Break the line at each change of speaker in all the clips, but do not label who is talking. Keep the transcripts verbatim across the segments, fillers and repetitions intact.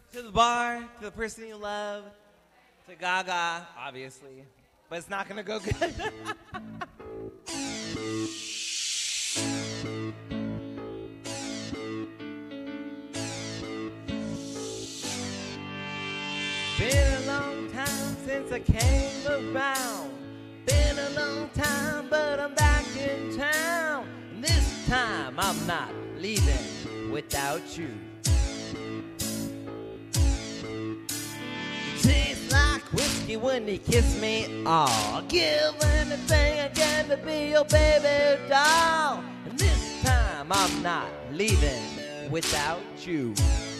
To the bar, to the person you love, to Gaga, obviously. But it's not going to go good. Been a long time since I came around. Been a long time, but I'm back in town. And this time I'm not leaving without you. Tastes like whiskey when you kiss me. I'll give anything again to be your baby doll. And this time I'm not leaving without you.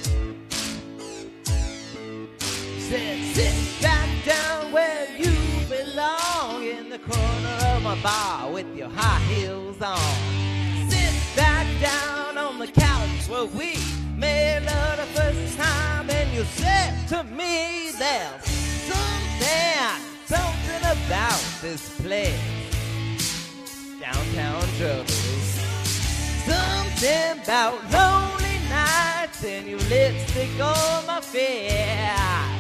Said, sit back down where you belong, in the corner of my bar with your high heels on. Sit back down on the couch where we made love the first time, and you said to me, there's something, something about this place, downtown trouble. Something about lonely nights and your lipstick on my face.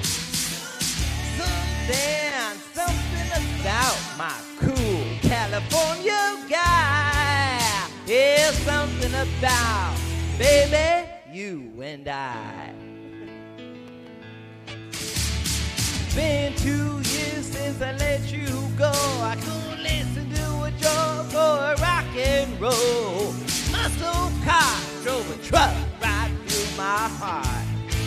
Something, something about my cool California guy. Yeah, something about, baby, you and I. Been two years since I let you go. I couldn't listen to a joke or a rock and roll. Muscle car drove a truck right through my heart.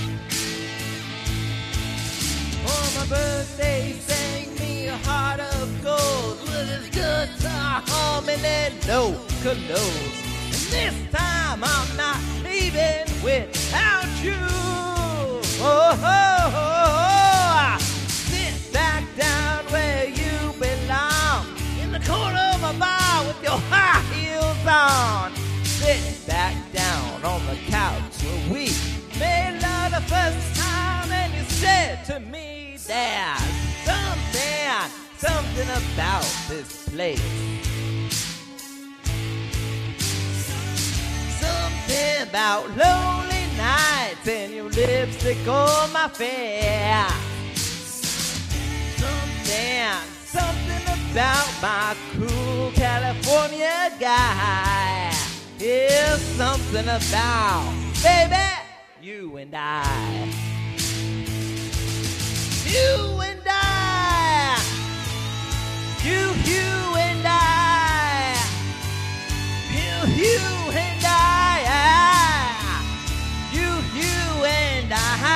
On my birthday, sang me a heart of gold with his guitar humming and no clothes. And this time I'm not leaving without you. Oh, oh, oh, oh. Sit back down where you belong, in the corner of my bar with your high heels on. Sit back down on the couch where we made love the first time, and you said to me, there's something, something about this place. Something about lonely nights and your lipstick on my face. Something, something about my cool California guy. Yeah, something about, baby, you and I. You and I. You, you and I. You, you and I. You, you and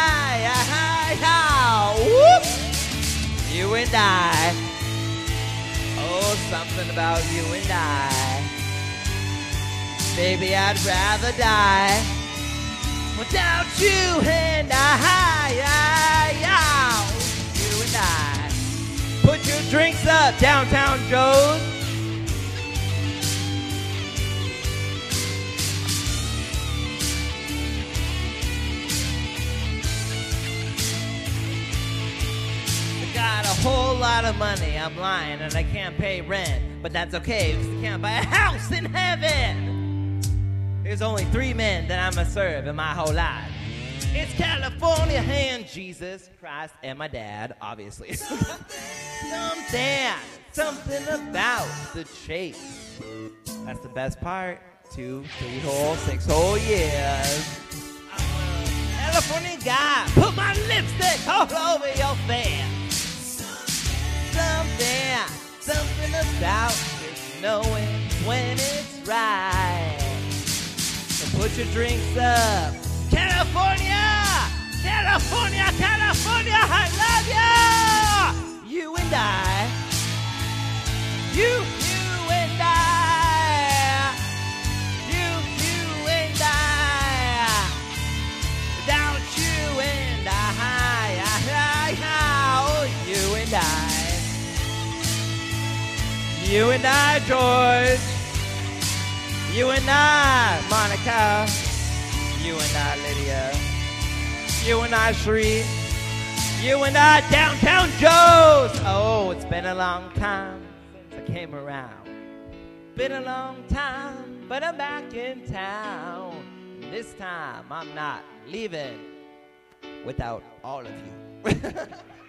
I. Whoop. You and I. Oh, something about you and I. Baby, I'd rather die without you and I, you and I. Put your drinks up, Downtown Joe's. I got a whole lot of money, I'm lying, and I can't pay rent. But that's okay, because I can't buy a house in heaven. There's only three men that I'm gonna serve in my whole life. It's California and Jesus Christ and my dad, obviously. Something, something about the chase. That's the best part. Two, three whole, six whole years. I'm a California guy. Put my lipstick all over your face. Something, something about just knowing when it's right. So put your drinks up. California! California, California, I love you! You and I. You, you and I. You, you and I. Without you and I. I, I, oh, you and I. You and I, George. You and I, Monica. You and I, Lydia. You and I, Shree. You and I, Downtown Joe's. Oh, it's been a long time since I came around. Been a long time, but I'm back in town. This time, I'm not leaving without all of you.